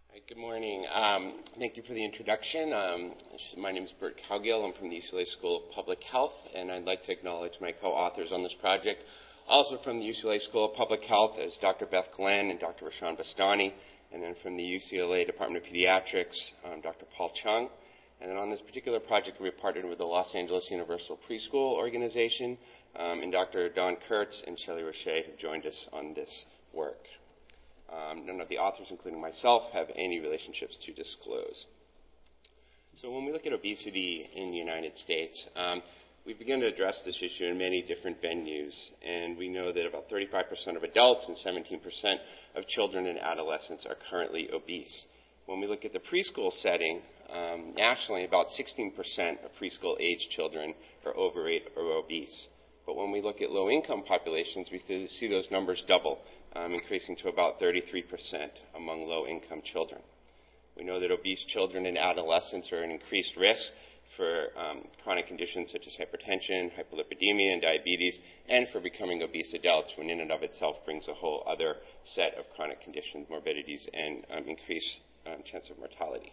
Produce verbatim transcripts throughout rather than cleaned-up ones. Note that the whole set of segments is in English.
Hi, good morning. Um, thank you for the introduction. Um, my name is Bert Cowgill. I'm from the U C L A School of Public Health, and I'd like to acknowledge my co-authors on this project. Also from the U C L A School of Public Health is Doctor Beth Glenn and Doctor Rashan Bastani, and then from the U C L A Department of Pediatrics, um, Doctor Paul Chung. And then on this particular project, we partnered with the Los Angeles Universal Preschool Organization, um, and Doctor Don Kurtz and Shelley Roche have joined us on this work. Um, none of the authors, including myself, have any relationships to disclose. So when we look at obesity in the United States, um, we've begun to address this issue in many different venues, and we know that about thirty-five percent of adults and seventeen percent of children and adolescents are currently obese. When we look at the preschool setting, um, nationally, about sixteen percent of preschool-age children are overweight or obese. But when we look at low-income populations, we see those numbers double, um, increasing to about thirty-three percent among low-income children. We know that obese children and adolescents are at increased risk for um, chronic conditions such as hypertension, hyperlipidemia, and diabetes, and for becoming obese adults, when in and of itself brings a whole other set of chronic conditions, morbidities, and um, increased um, chance of mortality.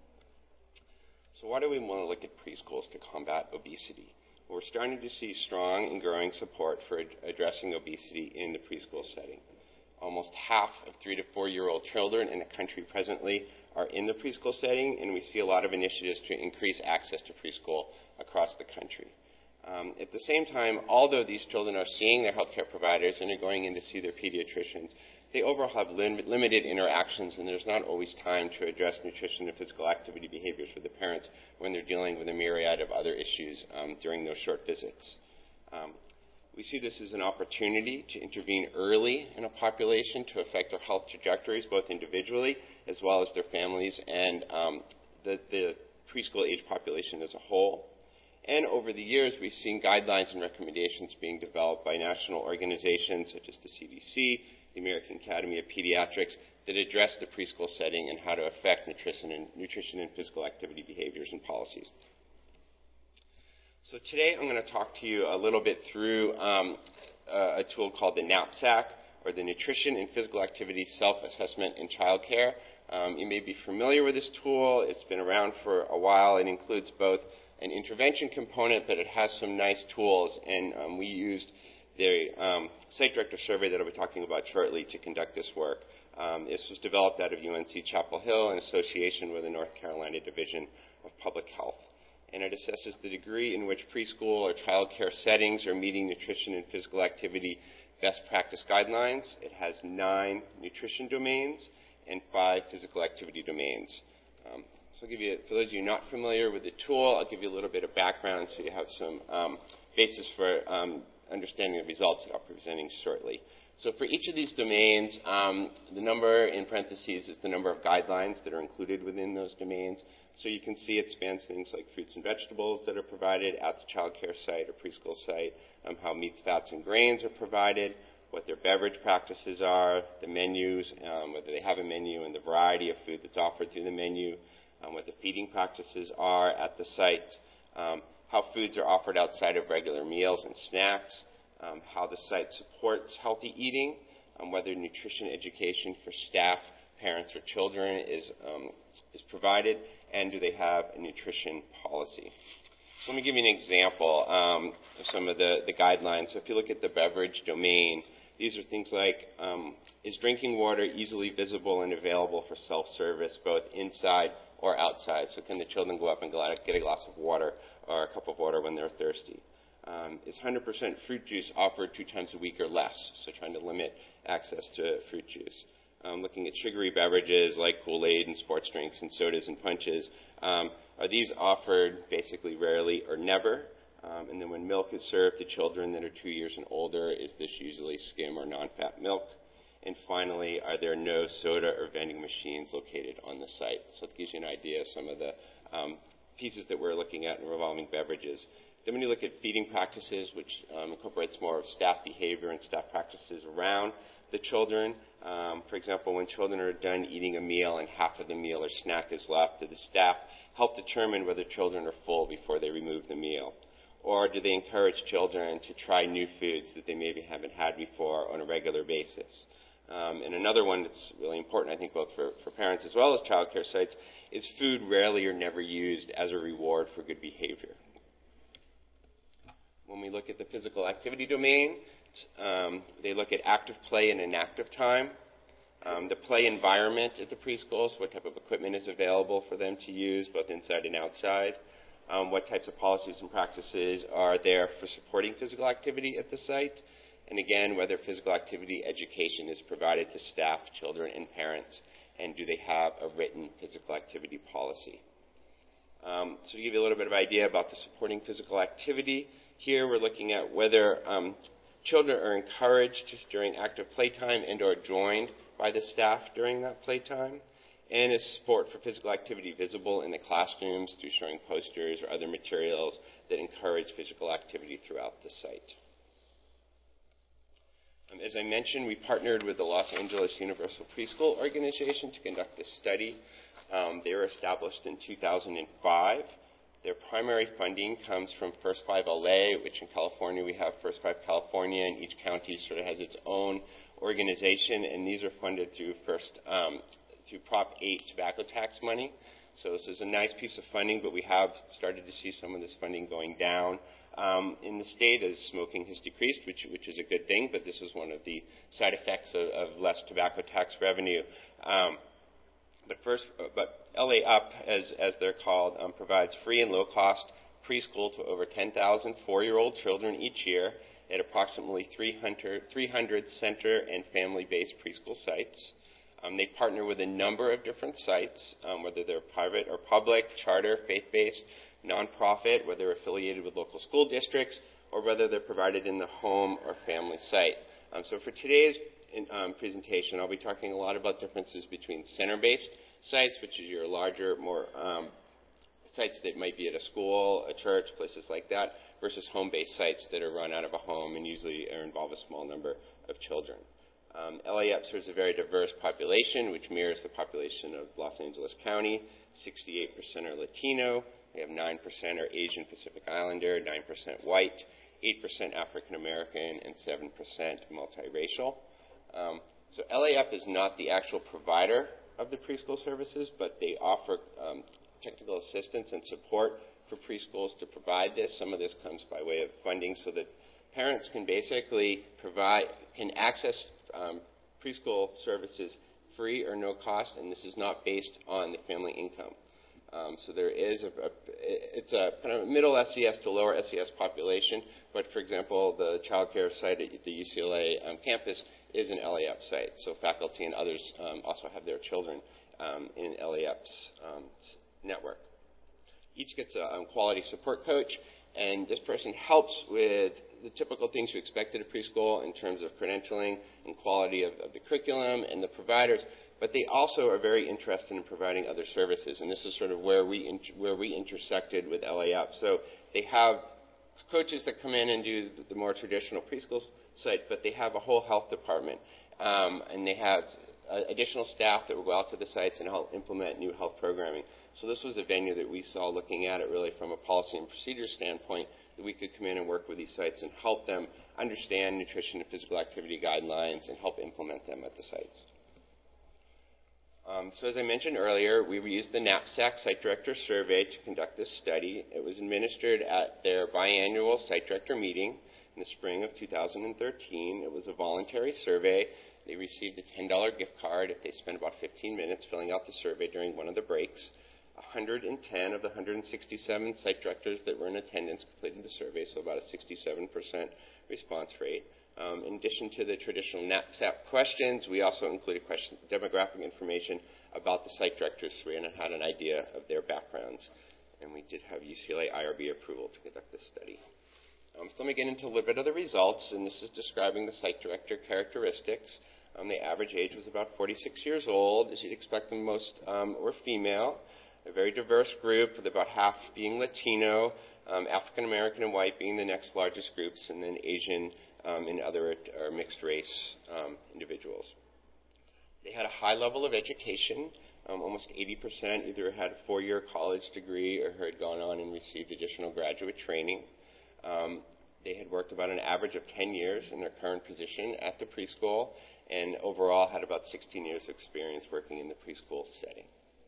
So why do we want to look at preschools to combat obesity? We're starting to see strong and growing support for ad- addressing obesity in the preschool setting. Almost half of three to four-year-old children in the country presently are in the preschool setting, and we see a lot of initiatives to increase access to preschool across the country. Um, at the same time, although these children are seeing their healthcare providers and are going in to see their pediatricians, they overall have lim- limited interactions, and there's not always time to address nutrition and physical activity behaviors for the parents when they're dealing with a myriad of other issues um, during those short visits. Um, we see this as an opportunity to intervene early in a population to affect their health trajectories, both individually as well as their families and um, the, the preschool age population as a whole. And over the years, we've seen guidelines and recommendations being developed by national organizations such as the C D C, the American Academy of Pediatrics, that address the preschool setting and how to affect nutrition and, nutrition and physical activity behaviors and policies. So today I'm going to talk to you a little bit through um, a, a tool called the knapsack, or the Nutrition and Physical Activity Self-Assessment in Childcare. Um, you may be familiar with this tool. It's been around for a while. It includes both an intervention component, but it has some nice tools, and um, we used the um, site director survey that I'll be talking about shortly to conduct this work. Um, this was developed out of U N C Chapel Hill in association with the North Carolina Division of Public Health. And it assesses the degree in which preschool or child care settings are meeting nutrition and physical activity best practice guidelines. It has nine nutrition domains and five physical activity domains. Um, so I'll give you, for those of you not familiar with the tool, I'll give you a little bit of background so you have some um, basis for um, understanding the results that I'll be presenting shortly. So for each of these domains, um, the number in parentheses is the number of guidelines that are included within those domains. So you can see it spans things like fruits and vegetables that are provided at the child care site or preschool site, um, how meats, fats, and grains are provided, what their beverage practices are, the menus, um, whether they have a menu, and the variety of food that's offered through the menu, um, what the feeding practices are at the site, um, how foods are offered outside of regular meals and snacks, um, how the site supports healthy eating, um, whether nutrition education for staff, parents, or children is, um, is provided, and do they have a nutrition policy. So let me give you an example um, of some of the, the guidelines. So if you look at the beverage domain, these are things like, um, is drinking water easily visible and available for self-service, both inside or outside? So can the children go up and get a glass of water or a cup of water when they're thirsty? Um, is one hundred percent fruit juice offered two times a week or less? So trying to limit access to fruit juice. Um, looking at sugary beverages like Kool-Aid and sports drinks and sodas and punches. Um, are these offered basically rarely or never? Um, and then when milk is served to children that are two years and older, is this usually skim or non-fat milk? And finally, are there no soda or vending machines located on the site? So it gives you an idea of some of the um, pieces that we're looking at in revolving beverages. Then when you look at feeding practices, which um, incorporates more of staff behavior and staff practices around the children. Um, for example, when children are done eating a meal and half of the meal or snack is left, do the staff help determine whether children are full before they remove the meal? Or do they encourage children to try new foods that they maybe haven't had before on a regular basis? Um, and another one that's really important, I think, both for, for parents as well as child care sites, is food rarely or never used as a reward for good behavior. When we look at the physical activity domain, um, they look at active play and inactive time. Um, the play environment at the preschools, what type of equipment is available for them to use, both inside and outside. Um, what types of policies and practices are there for supporting physical activity at the site. And again, whether physical activity education is provided to staff, children, and parents, and do they have a written physical activity policy. Um, so to give you a little bit of idea about the supporting physical activity, here we're looking at whether um, children are encouraged during active playtime and or joined by the staff during that playtime, and is support for physical activity visible in the classrooms through showing posters or other materials that encourage physical activity throughout the site. Um, as I mentioned, we partnered with the Los Angeles Universal Preschool Organization to conduct this study. Um, they were established in two thousand five. Their primary funding comes from First Five L A, which in California we have First Five California, and each county sort of has its own organization, and these are funded through first um, through Prop eight tobacco tax money. So this is a nice piece of funding, but we have started to see some of this funding going down um, in the state as smoking has decreased, which which is a good thing. But this is one of the side effects of, of less tobacco tax revenue. Um, but first, but L A Up, as as they're called, um, provides free and low cost preschool to over ten thousand four-year-old children each year at approximately three hundred center and family-based preschool sites. Um, they partner with a number of different sites, um, whether they're private or public, charter, faith-based, nonprofit, whether they're affiliated with local school districts, or whether they're provided in the home or family site. Um, so for today's in, um, presentation, I'll be talking a lot about differences between center-based sites, which is your larger, more um, sites that might be at a school, a church, places like that, versus home-based sites that are run out of a home and usually involve a small number of children. Um, L A Up serves a very diverse population, which mirrors the population of Los Angeles County. sixty-eight percent are Latino. We have nine percent are Asian Pacific Islander, nine percent white, eight percent African American, and seven percent multiracial. Um, so L A Up is not the actual provider of the preschool services, but they offer um, technical assistance and support for preschools to provide this. Some of this comes by way of funding so that parents can basically provide, can access um, preschool services free or no cost, and this is not based on the family income. Um, so there is a, a, it's a kind of middle S E S to lower S E S population, but for example, the child care site at the U C L A um, campus is an L A Up site, so faculty and others um, also have their children um, in L A Up's um, network. Each gets a um, quality support coach, and this person helps with the typical things you expect at a preschool in terms of credentialing and quality of, of the curriculum and the providers, but they also are very interested in providing other services, and this is sort of where we in, where we intersected with L A Up. So they have coaches that come in and do the more traditional preschool site, but they have a whole health department, um, and they have uh, additional staff that will go out to the sites and help implement new health programming. So this was a venue that we saw looking at it really from a policy and procedure standpoint, that we could come in and work with these sites and help them understand nutrition and physical activity guidelines and help implement them at the sites. Um, so as I mentioned earlier, we used the NAPSAC Site Director Survey to conduct this study. It was administered at their biannual Site Director meeting in the spring of two thousand thirteen. It was a voluntary survey. They received a ten dollar gift card if they spent about fifteen minutes filling out the survey during one of the breaks. one hundred ten of the one hundred sixty-seven site directors that were in attendance completed the survey, so about a sixty-seven percent response rate. Um, in addition to the traditional NAPSAC questions, we also included question, demographic information about the site directors so we had an idea of their backgrounds. And we did have U C L A I R B approval to conduct this study. Um, so let me get into a little bit of the results, and this is describing the site director characteristics. Um, the average age was about forty-six years old. As you'd expect, the most um, were female. A very diverse group, with about half being Latino, um, African American and white being the next largest groups, and then Asian um, and other or mixed race um, individuals. They had a high level of education. Um, almost eighty percent either had a four-year college degree or had gone on and received additional graduate training. Um, they had worked about an average of ten years in their current position at the preschool, and overall had about sixteen years of experience working in the preschool setting.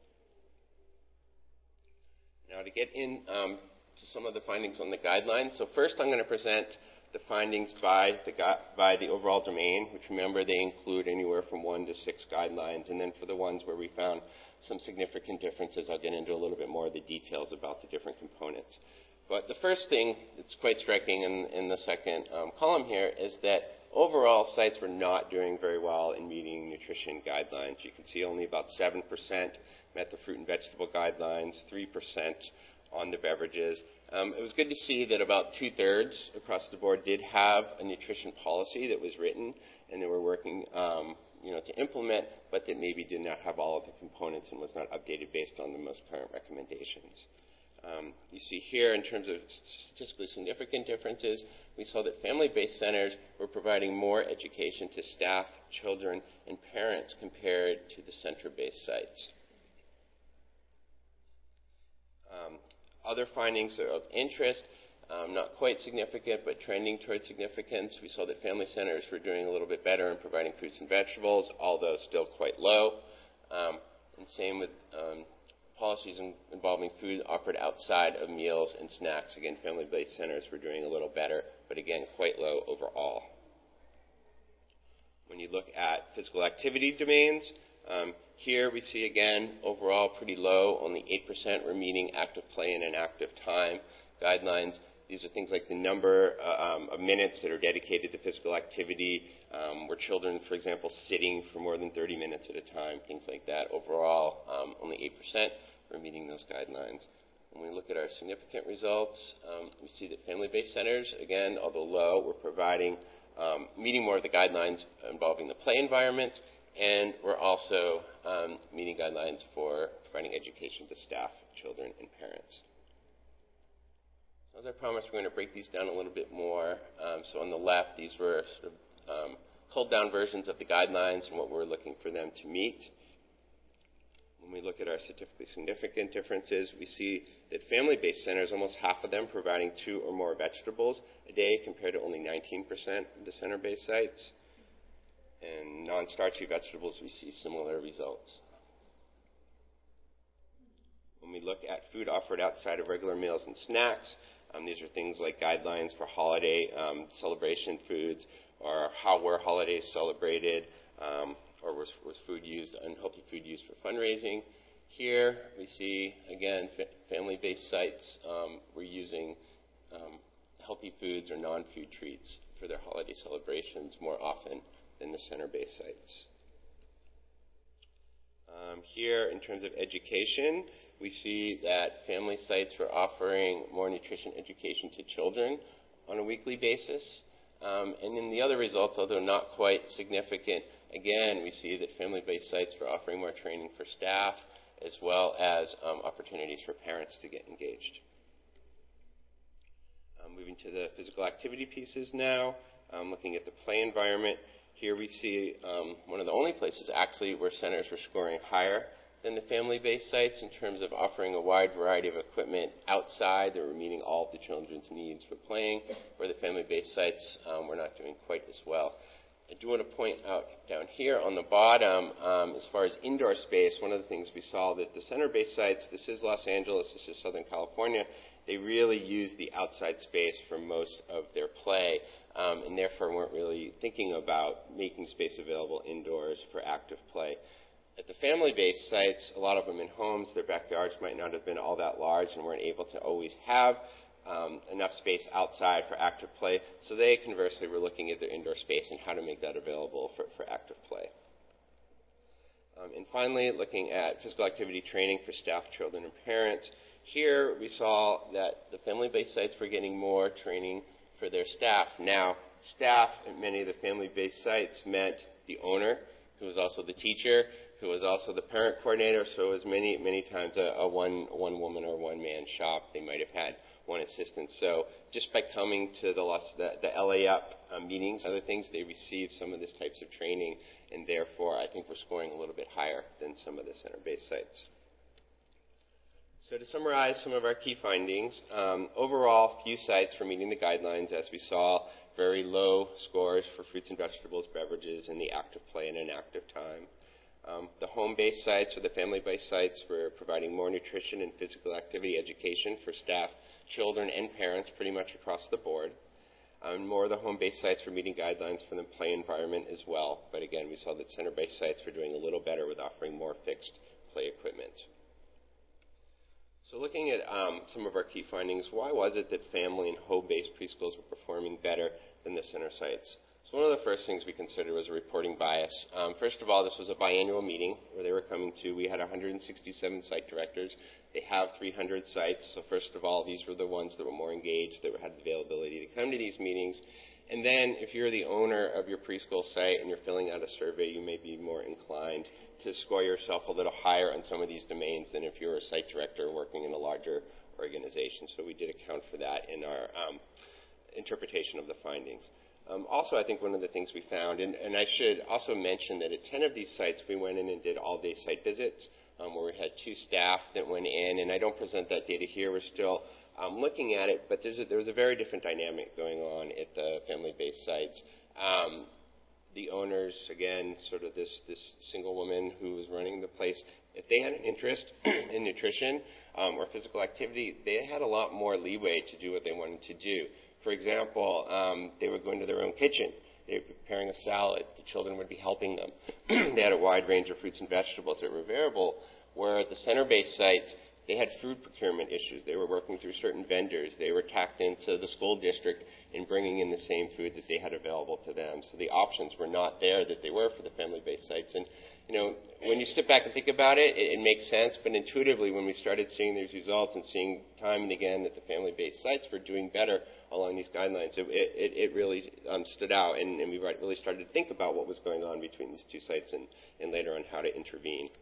Now to get in um, to some of the findings on the guidelines. So first I'm going to present the findings by the, by the overall domain, which remember they include anywhere from one to six guidelines. And then for the ones where we found some significant differences, I'll get into a little bit more of the details about the different components. But the first thing that's quite striking in, in the second um, column here is that overall sites were not doing very well in meeting nutrition guidelines. You can see only about seven percent met the fruit and vegetable guidelines, three percent on the beverages. Um, it was good to see that about two-thirds across the board did have a nutrition policy that was written and they were working um, you know, to implement, but that maybe did not have all of the components and was not updated based on the most current recommendations. Um, you see here in terms of statistically significant differences, we saw that family-based centers were providing more education to staff, children, and parents compared to the center-based sites. Um, other findings of interest, um, not quite significant, but trending towards significance. We saw that family centers were doing a little bit better in providing fruits and vegetables, although still quite low. Um, and same with um, policies in, involving food offered outside of meals and snacks. Again, family-based centers were doing a little better, but again, quite low overall. When you look at physical activity domains, um, here we see again, overall pretty low, only eight percent were meeting active play in an active time guidelines. These are things like the number uh, um, of minutes that are dedicated to physical activity, um, where children, for example, sitting for more than thirty minutes at a time, things like that. Overall, um, only eight percent were meeting those guidelines. When we look at our significant results, um, we see that family-based centers, again, although low, were providing, um, meeting more of the guidelines involving the play environment, and we're also um, meeting guidelines for providing education to staff, children, and parents. So as I promised, we're going to break these down a little bit more. Um, so on the left, these were sort of um, culled-down versions of the guidelines and what we're looking for them to meet. When we look at our statistically significant differences, we see that family-based centers, almost half of them providing two or more vegetables a day compared to only nineteen percent of the center-based sites. And non-starchy vegetables, we see similar results. When we look at food offered outside of regular meals and snacks, um, these are things like guidelines for holiday um, celebration foods, or how were holidays celebrated, um, or was, was food used, unhealthy food used for fundraising. Here we see, again, fa family-based sites um, were using um, healthy foods or non-food treats for their holiday celebrations more often than the center-based sites. Um, here, in terms of education, we see that family sites were offering more nutrition education to children on a weekly basis. Um, and in the other results, although not quite significant, again, we see that family-based sites were offering more training for staff, as well as um, opportunities for parents to get engaged. Um, moving to the physical activity pieces now, um, looking at the play environment. Here we see um, one of the only places actually where centers were scoring higher than the family-based sites in terms of offering a wide variety of equipment outside that were meeting all of the children's needs for playing, where the family-based sites um, were not doing quite as well. I do want to point out down here on the bottom, um, as far as indoor space, one of the things we saw that the center-based sites, this is Los Angeles, this is Southern California, they really used the outside space for most of their play, um, and therefore weren't really thinking about making space available indoors for active play. At the family-based sites, a lot of them in homes, their backyards might not have been all that large and weren't able to always have um, enough space outside for active play. So they, conversely, were looking at their indoor space and how to make that available for, for active play. Um, and finally, looking at physical activity training for staff, children, and parents. Here we saw that the family-based sites were getting more training for their staff. Now, staff at many of the family-based sites meant the owner, who was also the teacher, who was also the parent coordinator, so it was many, many times a, a one, one woman or one man shop. They might have had one assistant. So just by coming to the, the, the L A Up uh, meetings, other things, they received some of this types of training, and therefore I think we're scoring a little bit higher than some of the center-based sites. So to summarize some of our key findings, um, overall, few sites were meeting the guidelines, as we saw, very low scores for fruits and vegetables, beverages, and the active play and inactive time. Um, the home-based sites or the family-based sites were providing more nutrition and physical activity education for staff, children, and parents pretty much across the board. Um, more of the home-based sites were meeting guidelines for the play environment as well. But again, we saw that center-based sites were doing a little better with offering more fixed play equipment. So looking at um, some of our key findings, why was it that family and home-based preschools were performing better than the center sites? So one of the first things we considered was a reporting bias. Um, first of all, this was a biannual meeting where they were coming to. We had one hundred sixty-seven site directors. They have three hundred sites. So first of all, these were the ones that were more engaged, that had the availability to come to these meetings. And then if you're the owner of your preschool site and you're filling out a survey, you may be more inclined to score yourself a little higher on some of these domains than if you're a site director working in a larger organization. So we did account for that in our um, interpretation of the findings. Um, also, I think one of the things we found, and, and I should also mention that at ten of these sites, we went in and did all-day site visits, um, where we had two staff that went in, and I don't present that data here. We're still um, looking at it, but there's a, there was a very different dynamic going on at the family-based sites. Um, the owners, again, sort of this, this single woman who was running the place, if they had an interest in nutrition um, or physical activity, they had a lot more leeway to do what they wanted to do. For example, um, they would go into their own kitchen. They were preparing a salad. The children would be helping them. They had a wide range of fruits and vegetables that were variable, where at the center-based sites, they had food procurement issues. They were working through certain vendors. They were tacked into the school district in bringing in the same food that they had available to them. So the options were not there that they were for the family-based sites. And, you know, when you sit back and think about it, it, it makes sense. But intuitively, when we started seeing these results and seeing time and again that the family-based sites were doing better along these guidelines, it, it, it really um, stood out. And, and we really started to think about what was going on between these two sites and, and later on how to intervene.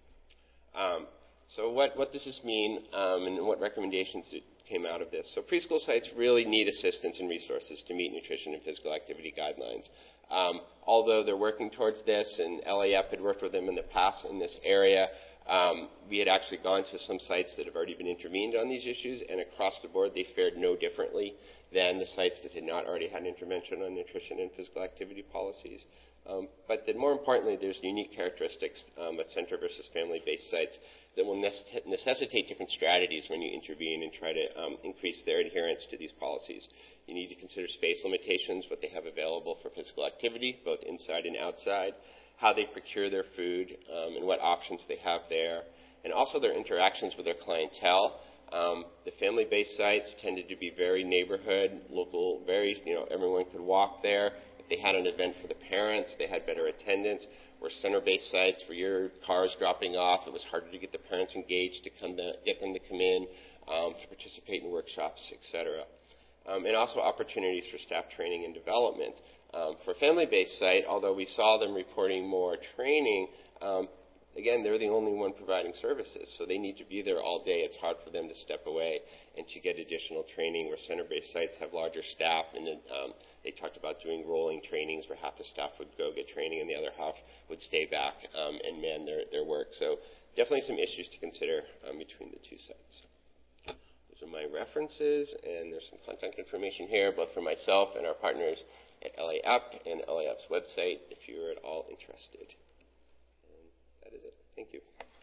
Um, So what, what does this mean um, and what recommendations came out of this? So preschool sites really need assistance and resources to meet nutrition and physical activity guidelines. Um, although they're working towards this, and L A F had worked with them in the past in this area, um, we had actually gone to some sites that have already been intervened on these issues, and across the board they fared no differently than the sites that had not already had intervention on nutrition and physical activity policies. Um, but that more importantly, there's unique characteristics um, at center versus family-based sites that will necess- necessitate different strategies when you intervene and try to um, increase their adherence to these policies. You need to consider space limitations, what they have available for physical activity, both inside and outside, how they procure their food, um, and what options they have there, and also their interactions with their clientele. Um, the family-based sites tended to be very neighborhood, local, very, you know, everyone could walk there. They had an event for the parents. They had better attendance. Where center-based sites, where your car's dropping off, it was harder to get the parents engaged to come to, get them to come in, um, to participate in workshops, et cetera. Um, and also opportunities for staff training and development. Um, for a family-based site, although we saw them reporting more training, um, again, they're the only one providing services, so they need to be there all day. It's hard for them to step away and to get additional training, where center-based sites have larger staff, and then, um, they talked about doing rolling trainings where half the staff would go get training and the other half would stay back um, and man their, their work. So definitely some issues to consider um, between the two sites. Those are my references, and there's some contact information here, both for myself and our partners at L A F and L A F's website if you're at all interested. And that is it. Thank you.